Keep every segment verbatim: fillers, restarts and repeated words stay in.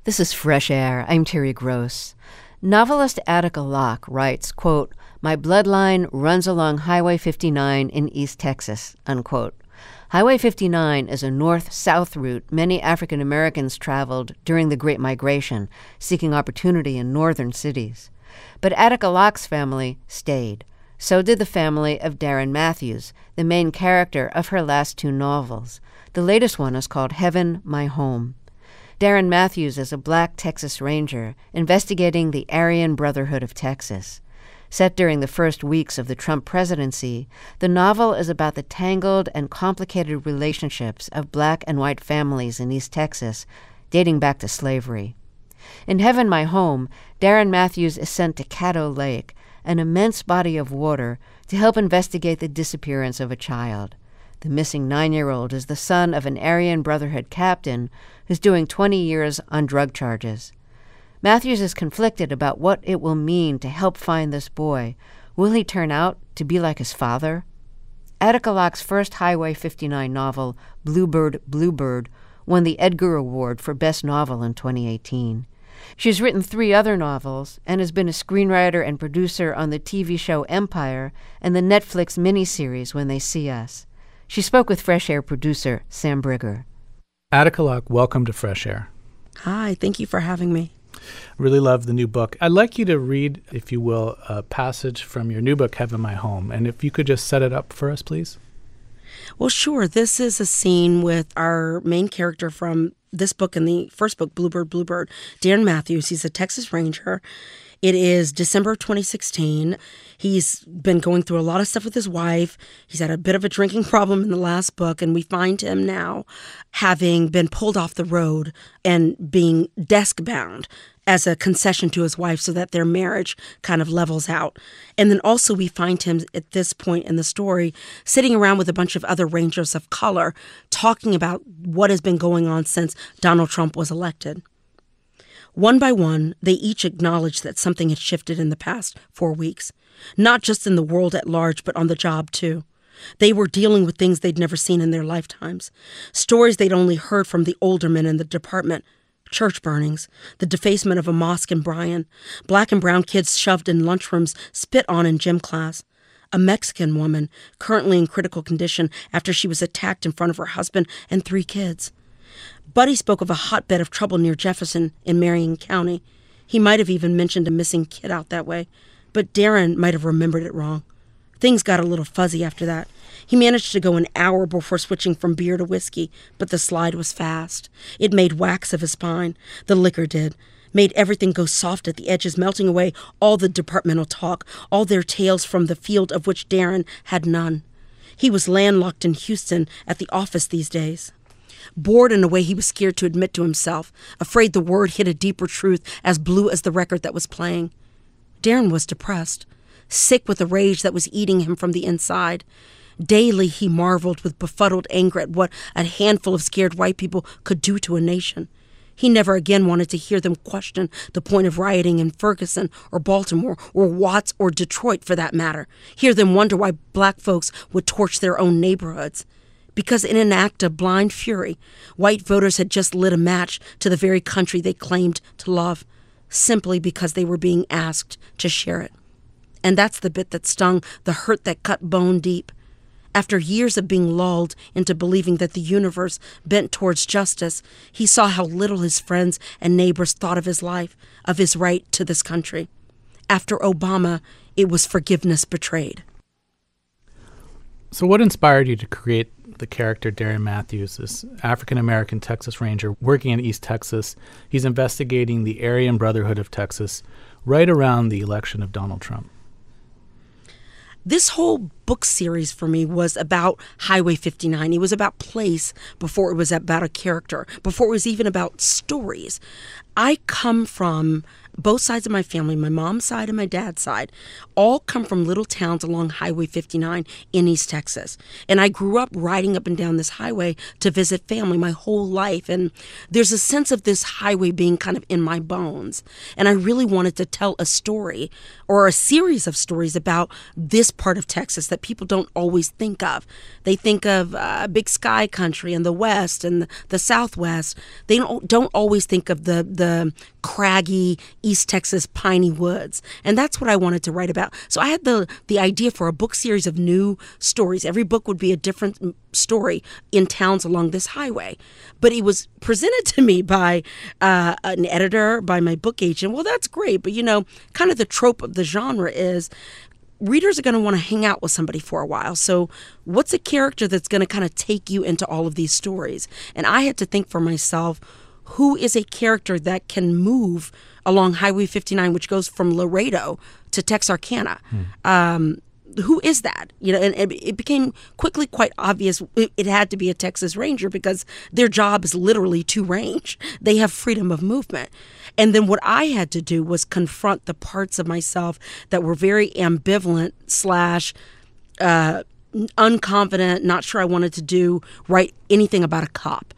This is Fresh Air. I'm Terry Gross. Novelist Attica Locke writes, quote, "My bloodline runs along Highway fifty-nine in East Texas," unquote. Highway fifty-nine is a north-south route many African Americans traveled during the Great Migration, seeking opportunity in northern cities. But Attica Locke's family stayed. So did the family of Darren Matthews, the main character of her last two novels. The latest one is called Heaven, My Home. Darren Matthews is a black Texas Ranger investigating the Aryan Brotherhood of Texas. Set during the first weeks of the Trump presidency, the novel is about the tangled and complicated relationships of black and white families in East Texas, dating back to slavery. In Heaven, My Home, Darren Matthews is sent to Caddo Lake, an immense body of water, to help investigate the disappearance of a child. The missing nine-year-old is the son of an Aryan Brotherhood captain who's doing twenty years on drug charges. Matthews is conflicted about what it will mean to help find this boy. Will he turn out to be like his father? Attica Locke's first Highway fifty-nine novel, Bluebird, Bluebird, won the Edgar Award for Best Novel in twenty eighteen. She's written three other novels and has been a screenwriter and producer on the T V show Empire and the Netflix miniseries When They See Us. She spoke with Fresh Air producer Sam Brigger. Attica Locke, welcome to Fresh Air. Hi, thank you for having me. Really love the new book. I'd like you to read, if you will, a passage from your new book, Heaven, My Home. And if you could just set it up for us, please. Well, sure. This is a scene with our main character from this book and the first book, Bluebird, Bluebird, Darren Matthews. He's a Texas Ranger. It is December of twenty sixteen. He's been going through a lot of stuff with his wife. He's had a bit of a drinking problem in the last book, and we find him now having been pulled off the road and being desk-bound as a concession to his wife so that their marriage kind of levels out. And then also we find him at this point in the story sitting around with a bunch of other Rangers of color talking about what has been going on since Donald Trump was elected. One by one, they each acknowledged that something had shifted in the past four weeks, not just in the world at large, but on the job, too. They were dealing with things they'd never seen in their lifetimes, stories they'd only heard from the older men in the department, church burnings, the defacement of a mosque in Bryan, black and brown kids shoved in lunchrooms, spit on in gym class, a Mexican woman currently in critical condition after she was attacked in front of her husband and three kids. Buddy spoke of a hotbed of trouble near Jefferson in Marion County. He might have even mentioned a missing kid out that way, but Darren might have remembered it wrong. Things got a little fuzzy after that. He managed to go an hour before switching from beer to whiskey, but the slide was fast. It made wax of his spine. The liquor did. Made everything go soft at the edges, melting away all the departmental talk, all their tales from the field of which Darren had none. He was landlocked in Houston at the office these days. Bored in a way he was scared to admit to himself, afraid the word hid a deeper truth as blue as the record that was playing. Darren was depressed, sick with a rage that was eating him from the inside. Daily he marveled with befuddled anger at what a handful of scared white people could do to a nation. He never again wanted to hear them question the point of rioting in Ferguson or Baltimore or Watts or Detroit for that matter, hear them wonder why black folks would torch their own neighborhoods. Because in an act of blind fury, white voters had just lit a match to the very country they claimed to love, simply because they were being asked to share it. And that's the bit that stung, the hurt that cut bone deep. After years of being lulled into believing that the universe bent towards justice, he saw how little his friends and neighbors thought of his life, of his right to this country. After Obama, it was forgiveness betrayed. So what inspired you to create the character Darren Matthews, this African-American Texas Ranger working in East Texas? He's investigating the Aryan Brotherhood of Texas right around the election of Donald Trump. This whole book series for me was about Highway fifty-nine. It was about place before it was about a character, before it was even about stories. I come from both sides of my family, my mom's side and my dad's side, all come from little towns along Highway fifty-nine in East Texas. And I grew up riding up and down this highway to visit family my whole life. And there's a sense of this highway being kind of in my bones. And I really wanted to tell a story or a series of stories about this part of Texas that people don't always think of. They think of uh, Big Sky Country and the West and the, the Southwest. They don't, don't always think of the, the craggy East Texas piney woods. And that's what I wanted to write about. So I had the, the idea for a book series of new stories. Every book would be a different story in towns along this highway. But it was presented to me by uh, an editor, by my book agent. Well, that's great. But, you know, kind of the trope of the genre is readers are going to want to hang out with somebody for a while. So what's a character that's going to kind of take you into all of these stories? And I had to think for myself, who is a character that can move along Highway fifty-nine, which goes from Laredo to Texarkana? Hmm. Um, who is that? You know, and it, it became quickly quite obvious it, it had to be a Texas Ranger because their job is literally to range. They have freedom of movement. And then what I had to do was confront the parts of myself that were very ambivalent slash uh, unconfident, not sure I wanted to do, write anything about a cop.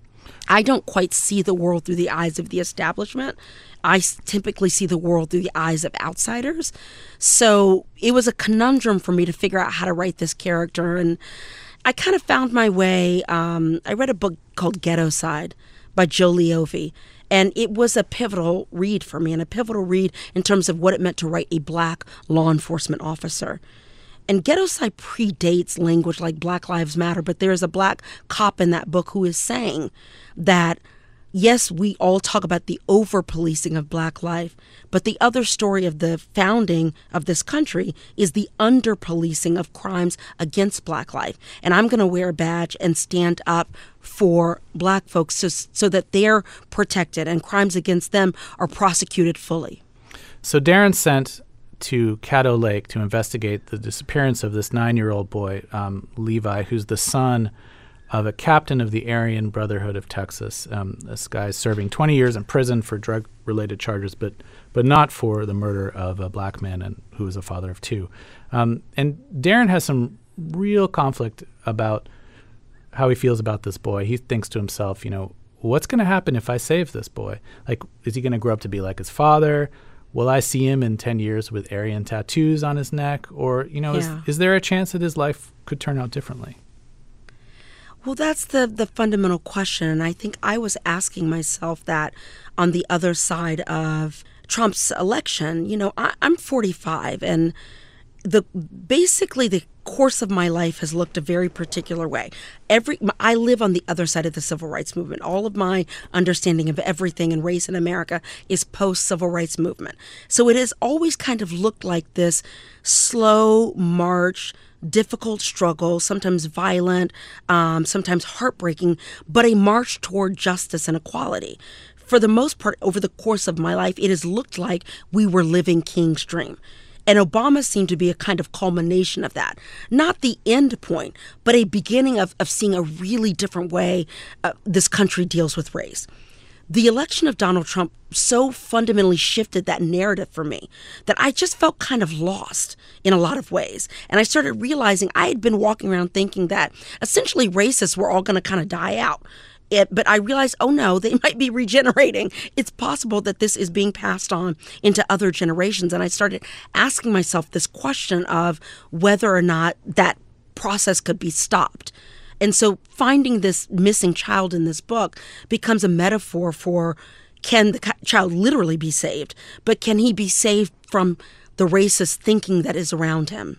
I don't quite see the world through the eyes of the establishment. I typically see the world through the eyes of outsiders. So it was a conundrum for me to figure out how to write this character. And I kind of found my way. Um, I read a book called Ghetto Side by Joe Leovi. And it was a pivotal read for me, and a pivotal read in terms of what it meant to write a black law enforcement officer. And Ghetto Side predates language like Black Lives Matter, but there is a black cop in that book who is saying that, yes, we all talk about the over-policing of black life, but the other story of the founding of this country is the under-policing of crimes against black life. And I'm going to wear a badge and stand up for black folks so, so that they're protected and crimes against them are prosecuted fully. So Darren sent to Caddo Lake to investigate the disappearance of this nine-year-old boy, um, Levi, who's the son of a captain of the Aryan Brotherhood of Texas. Um, this guy's serving twenty years in prison for drug-related charges, but but not for the murder of a black man and who is a father of two. Um, and Darren has some real conflict about how he feels about this boy. He thinks to himself, you know, what's going to happen if I save this boy? Like, is he going to grow up to be like his father? Will I see him in ten years with Aryan tattoos on his neck? Or, you know, yeah. is, is there a chance that his life could turn out differently? Well, that's the, the fundamental question. And I think I was asking myself that on the other side of Trump's election. You know, I, I'm forty-five, and the basically the course of my life has looked a very particular way. Every I live on the other side of the civil rights movement. All of my understanding of everything and race in America is post-civil rights movement. So it has always kind of looked like this slow march, difficult struggle, sometimes violent, um, sometimes heartbreaking, but a march toward justice and equality. For the most part, over the course of my life, it has looked like we were living King's dream. And Obama seemed to be a kind of culmination of that. Not the end point, but a beginning of, of seeing a really different way uh, this country deals with race. The election of Donald Trump so fundamentally shifted that narrative for me that I just felt kind of lost in a lot of ways. And I started realizing I had been walking around thinking that essentially racists were all going to kind of die out. It, but I realized, oh no, they might be regenerating. It's possible that this is being passed on into other generations. And I started asking myself this question of whether or not that process could be stopped. And so finding this missing child in this book becomes a metaphor for, can the child literally be saved? But can he be saved from the racist thinking that is around him?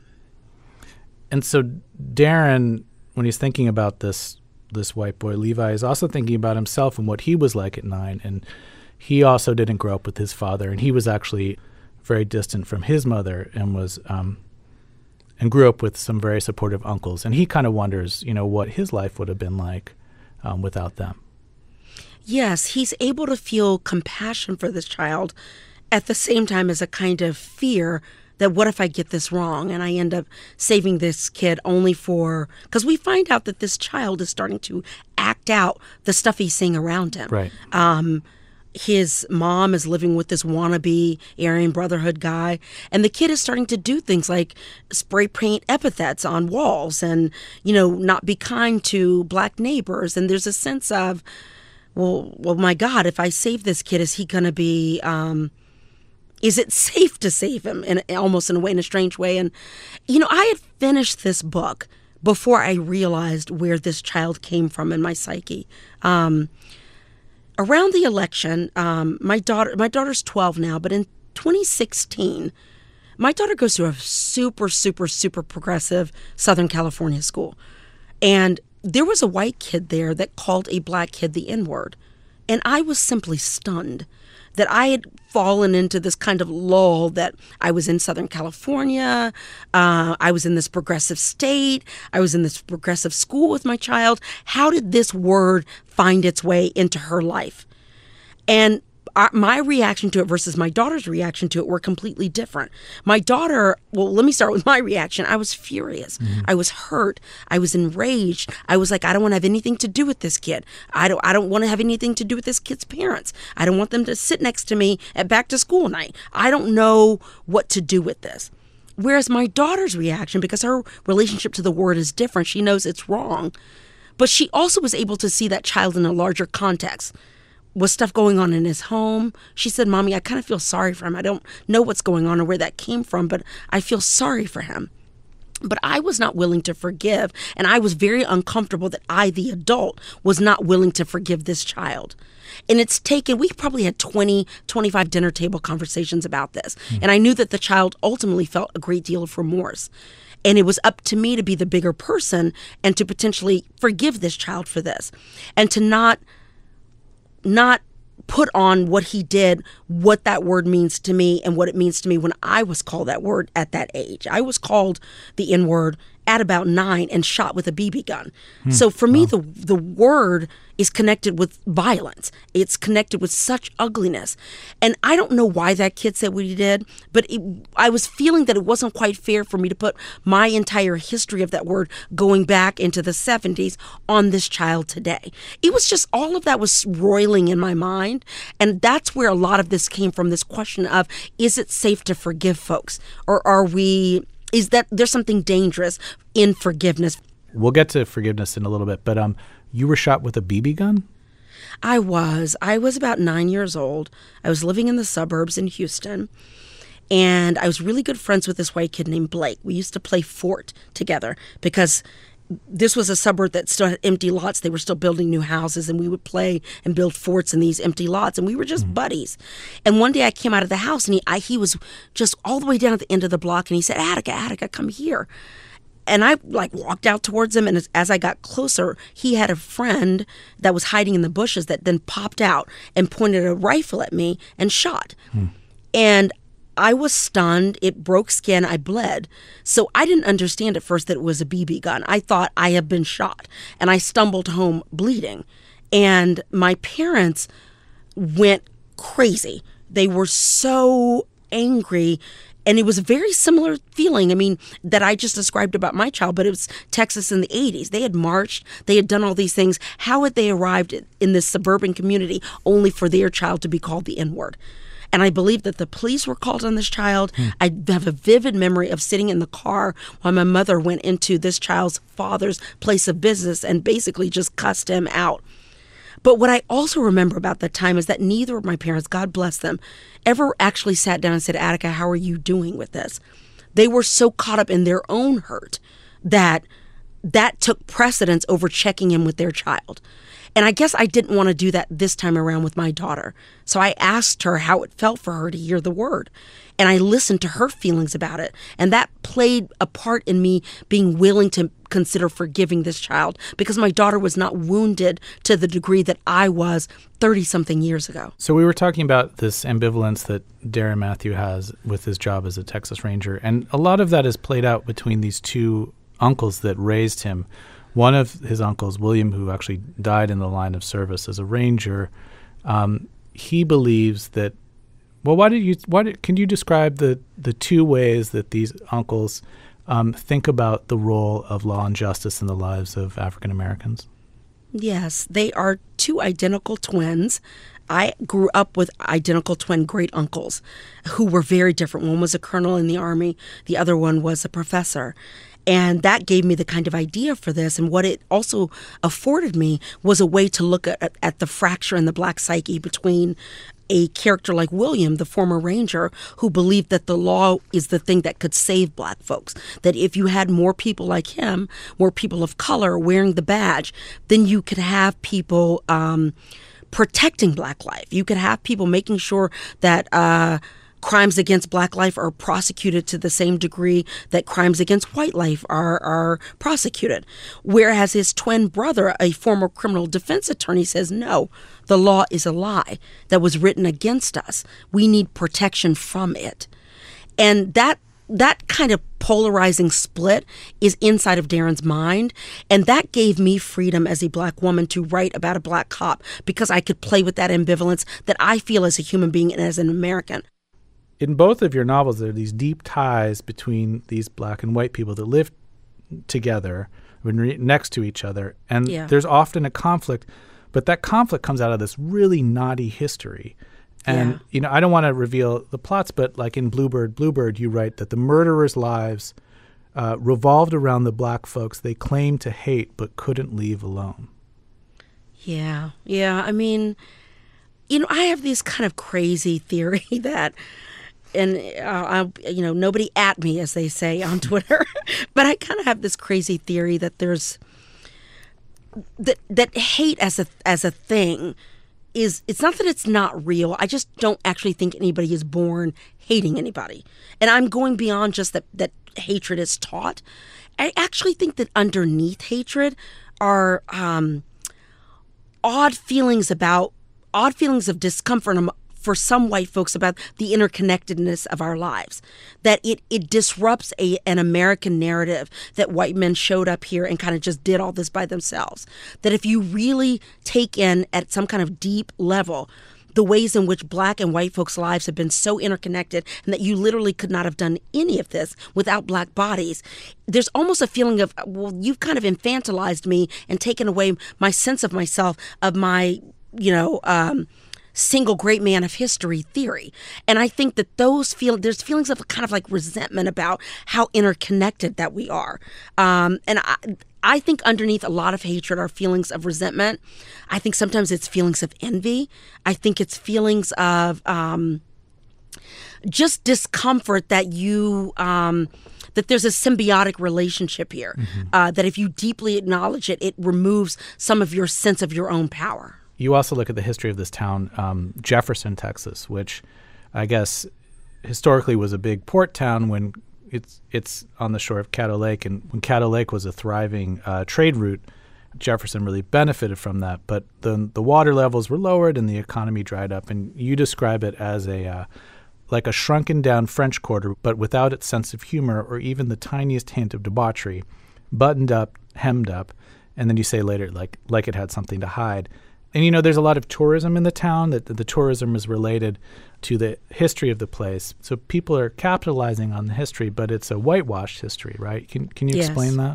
And so Darren, when he's thinking about this this white boy, Levi, is also thinking about himself and what he was like at nine. And he also didn't grow up with his father. And he was actually very distant from his mother and was um, and grew up with some very supportive uncles. And he kind of wonders, you know, what his life would have been like um, without them. Yes, he's able to feel compassion for this child at the same time as a kind of fear that what if I get this wrong and I end up saving this kid only for, because we find out that this child is starting to act out the stuff he's seeing around him. Right. Um, his mom is living with this wannabe Aryan Brotherhood guy, and the kid is starting to do things like spray paint epithets on walls and, you know, not be kind to black neighbors. And there's a sense of, well, well, my God, if I save this kid, is he going to be, um, is it safe to save him in almost in a way, in a strange way? And, you know, I had finished this book before I realized where this child came from in my psyche. Um, Around the election, um, my daughter, my daughter's twelve now, but in twenty sixteen, my daughter goes to a super, super, super progressive Southern California school. And there was a white kid there that called a black kid the N-word. And I was simply stunned that I had fallen into this kind of lull that I was in Southern California, uh, I was in this progressive state, I was in this progressive school with my child. How did this word find its way into her life? And uh, my reaction to it versus my daughter's reaction to it were completely different. My daughter, well, let me start with my reaction. I was furious. Mm-hmm. I was hurt. I was enraged. I was like, I don't want to have anything to do with this kid. I don't I don't want to have anything to do with this kid's parents. I don't want them to sit next to me at back to school night. I don't know what to do with this. Whereas my daughter's reaction, because her relationship to the word is different, she knows it's wrong, but she also was able to see that child in a larger context. Was stuff going on in his home? She said, Mommy, I kind of feel sorry for him. I don't know what's going on or where that came from, but I feel sorry for him. But I was not willing to forgive, and I was very uncomfortable that I, the adult, was not willing to forgive this child. And it's taken, we probably had twenty, twenty-five dinner table conversations about this. Mm. And I knew that the child ultimately felt a great deal of remorse. And it was up to me to be the bigger person and to potentially forgive this child for this. And to not not put on what he did, what that word means to me and what it means to me when I was called that word at that age. I was called the N-word at about nine and shot with a B B gun. Hmm. So for me, wow. the the word is connected with violence. It's connected with such ugliness. And I don't know why that kid said what he did, but it, I was feeling that it wasn't quite fair for me to put my entire history of that word going back into the seventies on this child today. It was just all of that was roiling in my mind. And that's where a lot of this came from, this question of, is it safe to forgive folks? Or are we... Is that there's something dangerous in forgiveness? We'll get to forgiveness in a little bit, but um, you were shot with a B B gun? I was. I was about nine years old. I was living in the suburbs in Houston, and I was really good friends with this white kid named Blake. We used to play fort together because this was a suburb that still had empty lots. They were still building new houses, and we would play and build forts in these empty lots, and we were just mm-hmm. buddies. And one day I came out of the house, and he I, he was just all the way down at the end of the block, and he said, Attica, Attica, come here. And I like walked out towards him, and as, as I got closer, he had a friend that was hiding in the bushes that then popped out and pointed a rifle at me and shot. Hmm. And I was stunned. It broke skin. I bled. So I didn't understand at first that it was a B B gun. I thought I had been shot, and I stumbled home bleeding. And my parents went crazy. They were so angry. And it was a very similar feeling, I mean, that I just described about my child, but it was Texas in the eighties. They had marched. They had done all these things. How had they arrived in this suburban community only for their child to be called the N-word? And I believe that the police were called on this child. Hmm. I have a vivid memory of sitting in the car while my mother went into this child's father's place of business and basically just cussed him out. But what I also remember about that time is that neither of my parents, God bless them, ever actually sat down and said, Attica, how are you doing with this? They were so caught up in their own hurt that that took precedence over checking in with their child. And I guess I didn't want to do that this time around with my daughter. So I asked her how it felt for her to hear the word. And I listened to her feelings about it. And that played a part in me being willing to consider forgiving this child because my daughter was not wounded to the degree that I was thirty-something years ago. So we were talking about this ambivalence that Darren Matthew has with his job as a Texas Ranger. And a lot of that is played out between these two uncles that raised him. One of his uncles, William, who actually died in the line of service as a ranger, um, he believes that. Well, why did you? Why did, can you describe the the two ways that these uncles um, think about the role of law and justice in the lives of African Americans? Yes, they are two identical twins. I grew up with identical twin great uncles who were very different. One was a colonel in the Army, the other one was a professor. And that gave me the kind of idea for this. And what it also afforded me was a way to look at, at the fracture in the Black psyche between a character like William, the former ranger, who believed that the law is the thing that could save Black folks. That if you had more people like him, more people of color wearing the badge, then you could have people um, protecting Black life. You could have people making sure that uh, crimes against Black life are prosecuted to the same degree that crimes against white life are, are prosecuted. Whereas his twin brother, a former criminal defense attorney, says, no, the law is a lie that was written against us. We need protection from it. And that that kind of polarizing split is inside of Darren's mind. And that gave me freedom as a Black woman to write about a Black cop, because I could play with that ambivalence that I feel as a human being and as an American. In both of your novels, there are these deep ties between these Black and white people that live together, next to each other. And yeah. there's often a conflict, but that conflict comes out of this really knotty history. And, yeah. you know, I don't want to reveal the plots, but like in Bluebird, Bluebird, you write that the murderers' lives uh, revolved around the Black folks they claimed to hate but couldn't leave alone. Yeah. Yeah. I mean, you know, I have this kind of crazy theory that, and, uh, I, you know, nobody at me, as they say on Twitter, but I kind of have this crazy theory that there's, that that hate as a as a thing is, it's not that it's not real. I just don't actually think anybody is born hating anybody. And I'm going beyond just that, that hatred is taught. I actually think that underneath hatred are um, odd feelings about, odd feelings of discomfort for some white folks about the interconnectedness of our lives, that it it disrupts a an American narrative that white men showed up here and kind of just did all this by themselves. That if you really take in at some kind of deep level the ways in which Black and white folks' lives have been so interconnected, and that you literally could not have done any of this without Black bodies, there's almost a feeling of, well, you've kind of infantilized me and taken away my sense of myself, of my, you know, um, single great man of history theory. And I think that those feel, there's feelings of kind of like resentment about how interconnected that we are. Um, and I, I think underneath a lot of hatred are feelings of resentment. I think sometimes it's feelings of envy. I think it's feelings of um, just discomfort that you, um, that there's a symbiotic relationship here, mm-hmm. uh, that if you deeply acknowledge it, it removes some of your sense of your own power. You also look at the history of this town, um, Jefferson, Texas, which I guess historically was a big port town when it's it's on the shore of Caddo Lake. And when Caddo Lake was a thriving uh, trade route, Jefferson really benefited from that. But the the water levels were lowered and the economy dried up. And you describe it as a uh, like a shrunken down French Quarter, but without its sense of humor or even the tiniest hint of debauchery, buttoned up, hemmed up. And then you say later, like like it had something to hide. And, you know, there's a lot of tourism in the town, that the, the tourism is related to the history of the place. So people are capitalizing on the history, but it's a whitewashed history, right? Can can you yes. explain that?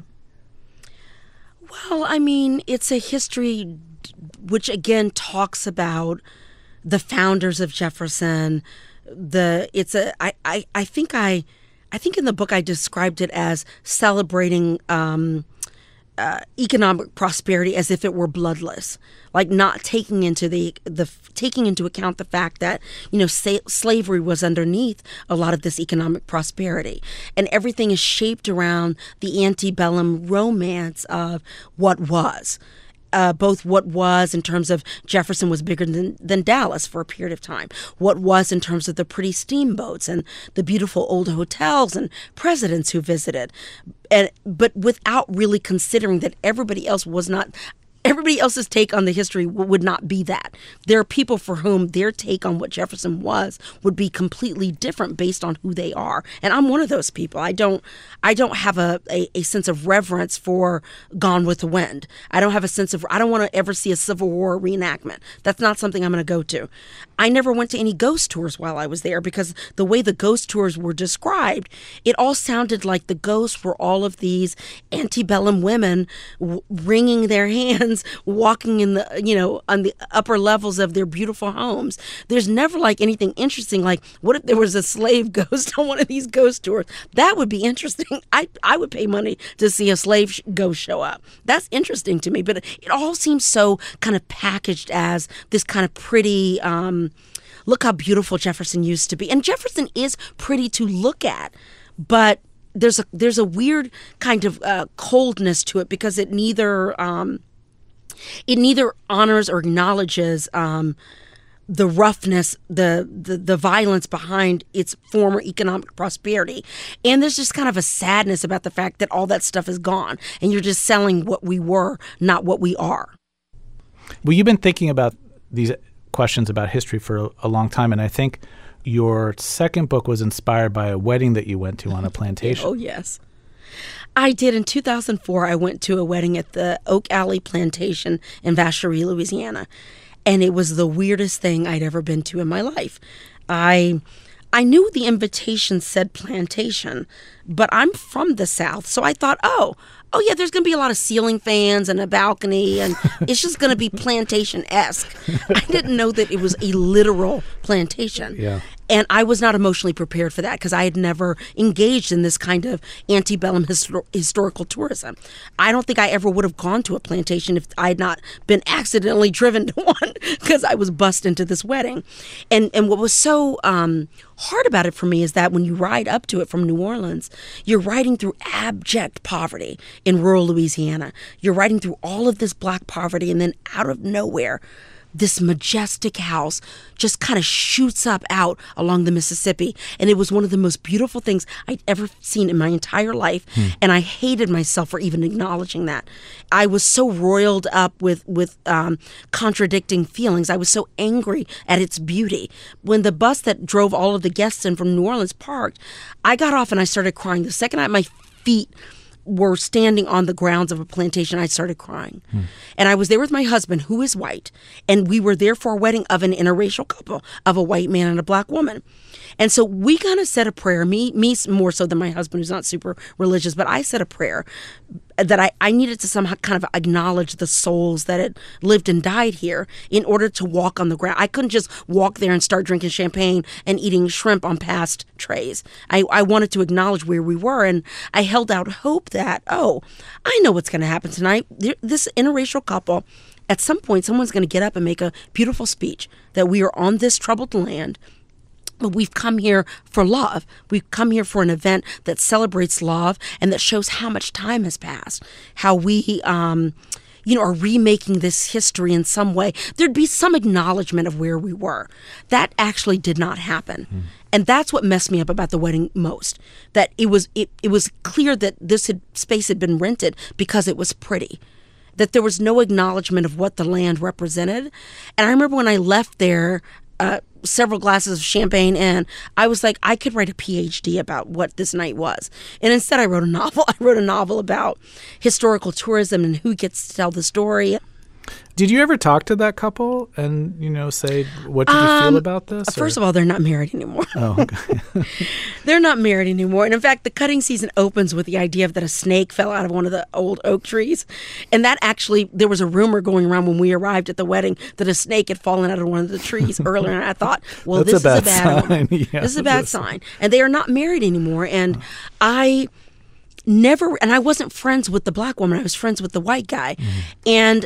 Well, I mean, it's a history which, again, talks about the founders of Jefferson. The it's a I, I, I think I I think in the book I described it as celebrating um, Uh, economic prosperity as if it were bloodless, like not taking into the the taking into account the fact that, you know, sa- slavery was underneath a lot of this economic prosperity, and everything is shaped around the antebellum romance of what was. Uh, both what was in terms of Jefferson was bigger than, than Dallas for a period of time, what was in terms of the pretty steamboats and the beautiful old hotels and presidents who visited, and but without really considering that everybody else was not. Everybody else's take on the history w- would not be that. There are people for whom their take on what Jefferson was would be completely different based on who they are. And I'm one of those people. I don't I don't have a, a, a sense of reverence for Gone with the Wind. I don't have a sense of, I don't want to ever see a Civil War reenactment. That's not something I'm going to go to. I never went to any ghost tours while I was there, because the way the ghost tours were described, it all sounded like the ghosts were all of these antebellum women w- wringing their hands Indians walking in the, you know, on the upper levels of their beautiful homes. There's never like anything interesting. Like, what if there was a slave ghost on one of these ghost tours? That would be interesting. I I would pay money to see a slave sh- ghost show up. That's interesting to me. But it all seems so kind of packaged as this kind of pretty, um, look how beautiful Jefferson used to be. And Jefferson is pretty to look at, but there's a there's a weird kind of uh, coldness to it because it neither um, it neither honors or acknowledges um, the roughness, the, the the violence behind its former economic prosperity, and there's just kind of a sadness about the fact that all that stuff is gone, and you're just selling what we were, not what we are. Well, you've been thinking about these questions about history for a, a long time, and I think your second book was inspired by a wedding that you went to on a plantation. Oh, yes. I did. In two thousand four, I went to a wedding at the Oak Alley Plantation in Vacherie, Louisiana, and it was the weirdest thing I'd ever been to in my life. I I knew the invitation said plantation, but I'm from the South, so I thought, oh, oh yeah, there's going to be a lot of ceiling fans and a balcony, and it's just going to be plantation-esque. I didn't know that it was a literal plantation. Yeah. And I was not emotionally prepared for that because I had never engaged in this kind of antebellum histor- historical tourism. I don't think I ever would have gone to a plantation if I had not been accidentally driven to one because I was bussed into this wedding. And and what was so um, hard about it for me is that when you ride up to it from New Orleans, you're riding through abject poverty in rural Louisiana. You're riding through all of this black poverty, and then out of nowhere, this majestic house just kind of shoots up out along the Mississippi. And it was one of the most beautiful things I'd ever seen in my entire life. Hmm. And I hated myself for even acknowledging that. I was so roiled up with, with um, contradicting feelings. I was so angry at its beauty. When the bus that drove all of the guests in from New Orleans parked, I got off and I started crying. The second I, my feet were standing on the grounds of a plantation, I started crying. Hmm. And I was there with my husband, who is white, and we were there for a wedding of an interracial couple, of a white man and a black woman. And so we kind of said a prayer, me me more so than my husband, who's not super religious, but I said a prayer that I, I needed to somehow kind of acknowledge the souls that had lived and died here in order to walk on the ground. I couldn't just walk there and start drinking champagne and eating shrimp on past trays. I, I wanted to acknowledge where we were, and I held out hope that, oh, I know what's going to happen tonight. This interracial couple, at some point, someone's going to get up and make a beautiful speech that we are on this troubled land. But we've come here for love. We've come here for an event that celebrates love and that shows how much time has passed, how we, um, you know, are remaking this history in some way. There'd be some acknowledgement of where we were. That actually did not happen. Mm. And that's what messed me up about the wedding most, that it was it, it was clear that this had, space had been rented because it was pretty, that there was no acknowledgement of what the land represented. And I remember when I left there, uh, several glasses of champagne in, I was like, I could write a P H D about what this night was. And instead I wrote a novel. I wrote a novel about historical tourism and who gets to tell the story. Did you ever talk to that couple and, you know, say, what did you um, feel about this? First or? of all, they're not married anymore. Oh, okay. They're not married anymore. And in fact, the cutting season opens with the idea of that a snake fell out of one of the old oak trees. And that actually, there was a rumor going around when we arrived at the wedding that a snake had fallen out of one of the trees earlier. And I thought, well, That's this a is a bad bad one. Yeah, this is a bad sign. And they are not married anymore. And I never, and I wasn't friends with the black woman. I was friends with the white guy. Mm-hmm. And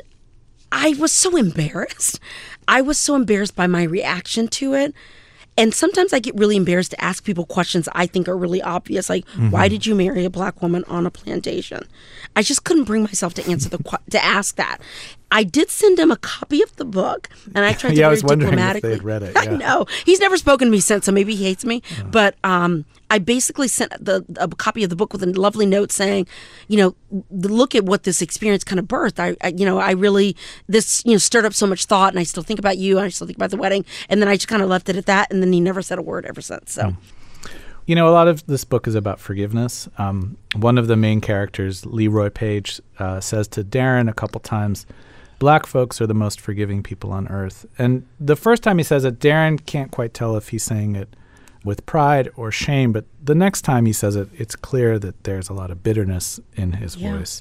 I was so embarrassed. I was so embarrassed by my reaction to it. And sometimes I get really embarrassed to ask people questions I think are really obvious, like, mm-hmm. why did you marry a black woman on a plantation? I just couldn't bring myself to answer the to ask that. I did send him a copy of the book, and I tried to yeah, very I was wondering diplomatically. if they had read it. Yeah. I know. He's never spoken to me since, so maybe he hates me. Uh-huh. But um, I basically sent the a copy of the book with a lovely note saying, you know, look at what this experience kind of birthed. I, I you know, I really, this, you know, stirred up so much thought, and I still think about you, and I still think about the wedding. And then I just kind of left it at that, and then he never said a word ever since. So. Mm. You know, a lot of this book is about forgiveness. Um, one of the main characters, Leroy Page, uh, says to Darren a couple times, black folks are the most forgiving people on earth. And the first time he says it, Darren can't quite tell if he's saying it with pride or shame. But the next time he says it, it's clear that there's a lot of bitterness in his yeah. voice.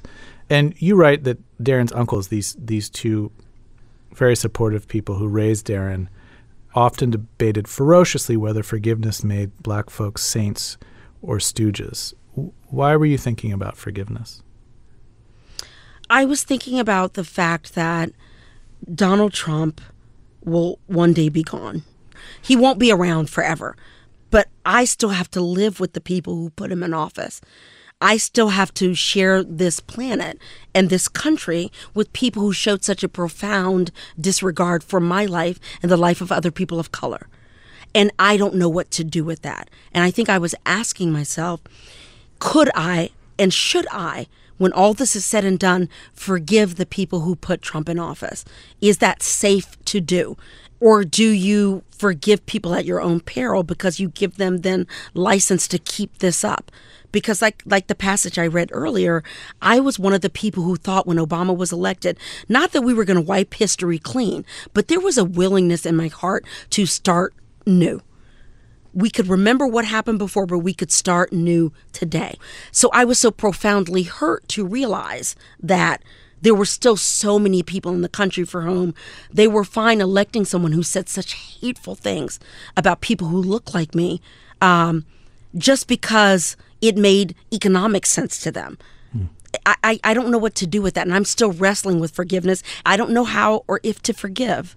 And you write that Darren's uncles, these these two very supportive people who raised Darren, often debated ferociously whether forgiveness made black folks saints or stooges. Why were you thinking about forgiveness? I was thinking about the fact that Donald Trump will one day be gone. He won't be around forever. But I still have to live with the people who put him in office. I still have to share this planet and this country with people who showed such a profound disregard for my life and the life of other people of color. And I don't know what to do with that. And I think I was asking myself, could I and should I, when all this is said and done, forgive the people who put Trump in office? Is that safe to do? Or do you forgive people at your own peril because you give them then license to keep this up? Because like like the passage I read earlier, I was one of the people who thought when Obama was elected, not that we were going to wipe history clean, but there was a willingness in my heart to start new. We could remember what happened before, but we could start new today. So I was so profoundly hurt to realize that there were still so many people in the country for whom they were fine electing someone who said such hateful things about people who look like me, um, just because it made economic sense to them. Hmm. I, I, I don't know what to do with that, and I'm still wrestling with forgiveness. I don't know how or if to forgive.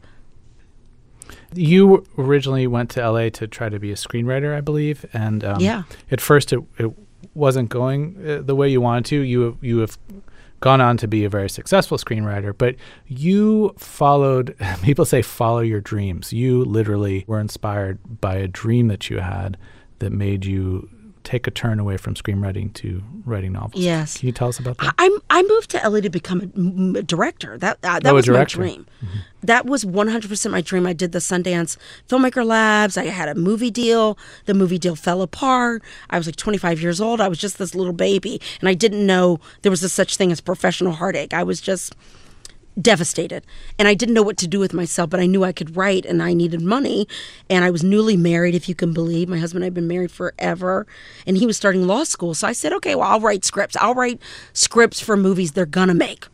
You originally went to L A to try to be a screenwriter, I believe, and um, yeah. at first it, it wasn't going uh, the way you wanted to. You you have gone on to be a very successful screenwriter, but you followed, people say follow your dreams. You literally were inspired by a dream that you had that made you take a turn away from screenwriting to writing novels. Yes. Can you tell us about that? I, I moved to L A to become a, a director. That uh, that oh, was director. my dream. Mm-hmm. That was one hundred percent my dream. I did the Sundance Filmmaker Labs. I had a movie deal. The movie deal fell apart. I was like twenty-five years old. I was just this little baby, and I didn't know there was a such thing as professional heartache. I was just devastated, and I didn't know what to do with myself, but I knew I could write, and I needed money, and I was newly married, if you can believe. My husband and I had been married forever, and he was starting law school, so I said, okay, well, I'll write scripts. I'll write scripts for movies they're gonna make.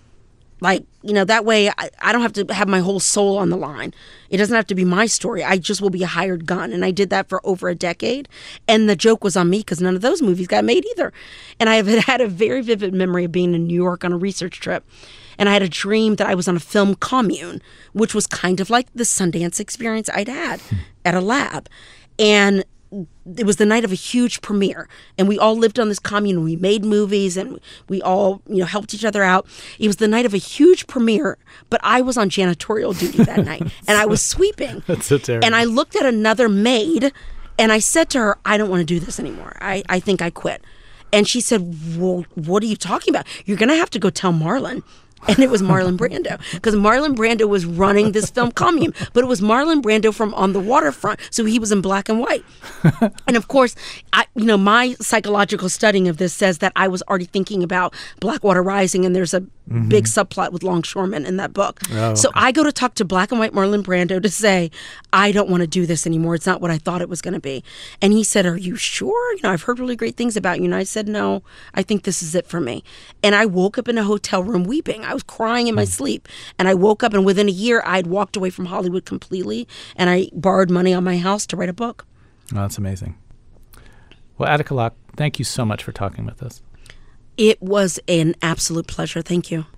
Like, you know, that way I, I don't have to have my whole soul on the line. It doesn't have to be my story. I just will be a hired gun, and I did that for over a decade, and the joke was on me because none of those movies got made either. And I have had a very vivid memory of being in New York on a research trip, and I had a dream that I was on a film commune, which was kind of like the Sundance experience I'd had at a lab. And it was the night of a huge premiere, and we all lived on this commune. We made movies, and we all, you know, helped each other out. It was the night of a huge premiere, but I was on janitorial duty that night, and I was sweeping. That's so terrible. And I looked at another maid, and I said to her, I don't want to do this anymore. I, I think I quit. And she said, well, what are you talking about? You're going to have to go tell Marlon. And it was Marlon Brando, because Marlon Brando was running this film commune, but it was Marlon Brando from On the Waterfront, so he was in black and white. And of course, I, you know, my psychological studying of this says that I was already thinking about Blackwater Rising, and there's a mm-hmm. big subplot with longshoremen in that book. Oh, so okay. I go to talk to black and white Marlon Brando to say, I don't want to do this anymore. It's not what I thought it was going to be. And he said, are you sure? You know, I've heard really great things about you. And I said, no, I think this is it for me. And I woke up in a hotel room weeping. I was crying in my sleep. And I woke up, and within a year, I'd walked away from Hollywood completely, and I borrowed money on my house to write a book. Oh, that's amazing. Well, Attica Locke, thank you so much for talking with us. It was an absolute pleasure. Thank you.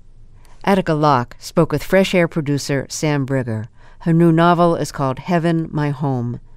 Attica Locke spoke with Fresh Air producer Sam Brigger. Her new novel is called Heaven, My Home.